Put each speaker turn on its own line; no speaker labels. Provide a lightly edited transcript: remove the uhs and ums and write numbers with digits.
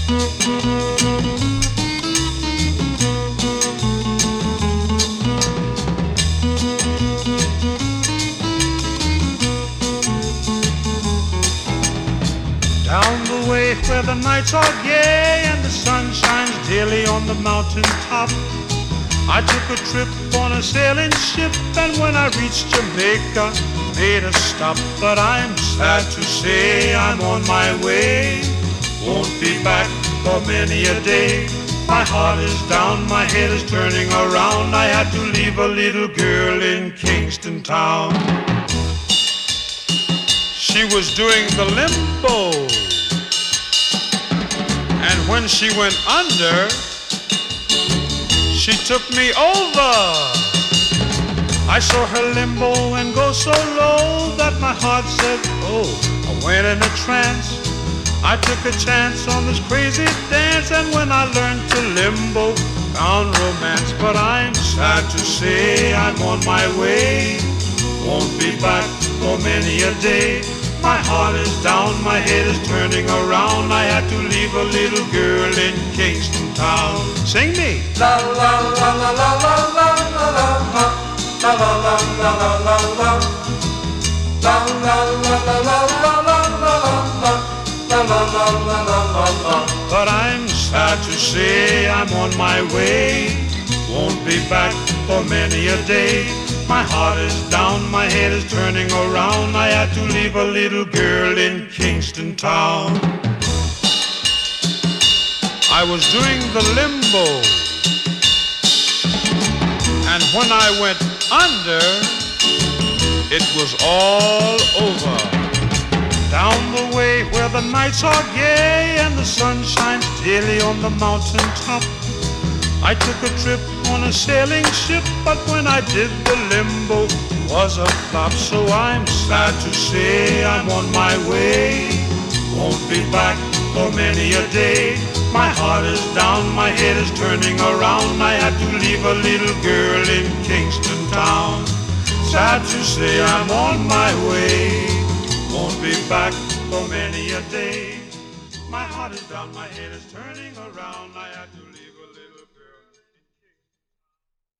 Down the way where the nights are gay and the sun shines daily on the mountain top, I took a trip on a sailing ship, and when I reached Jamaica, made a stop. But I'm sad to say I'm on my way, won't be back for many a day. My heart is down, my head is turning around. I had to leave a little girl in Kingston town. She was doing the limbo, and when she went under, she took me over. I saw her limbo and go so low that my heart said, oh, I went in a trance. I took a chance on this crazy dance, and when I learned to limbo, found romance. But I'm sad to say I'm on my way, won't be back for many a day. My heart is down, my head is turning around. I had to leave a little girl in Kingston town. Sing me.
La la la la la la la la la la la la la la la la la la la la.
But I'm sad to say I'm on my way, won't be back for many a day. My heart is down, my head is turning around. I had to leave a little girl in Kingston town. I was doing the limbo, and when I went under, it was all over. Down the way where the nights are gay and the sun shines daily on the mountain top, I took a trip on a sailing ship, but when I did the limbo, it was a flop. So I'm sad to say I'm on my way, won't be back for many a day. My heart is down, my head is turning around. I had to leave a little girl in Kingston town. Sad to say I'm on my way, won't be back for many a day. My heart is down, my head is turning around. I had to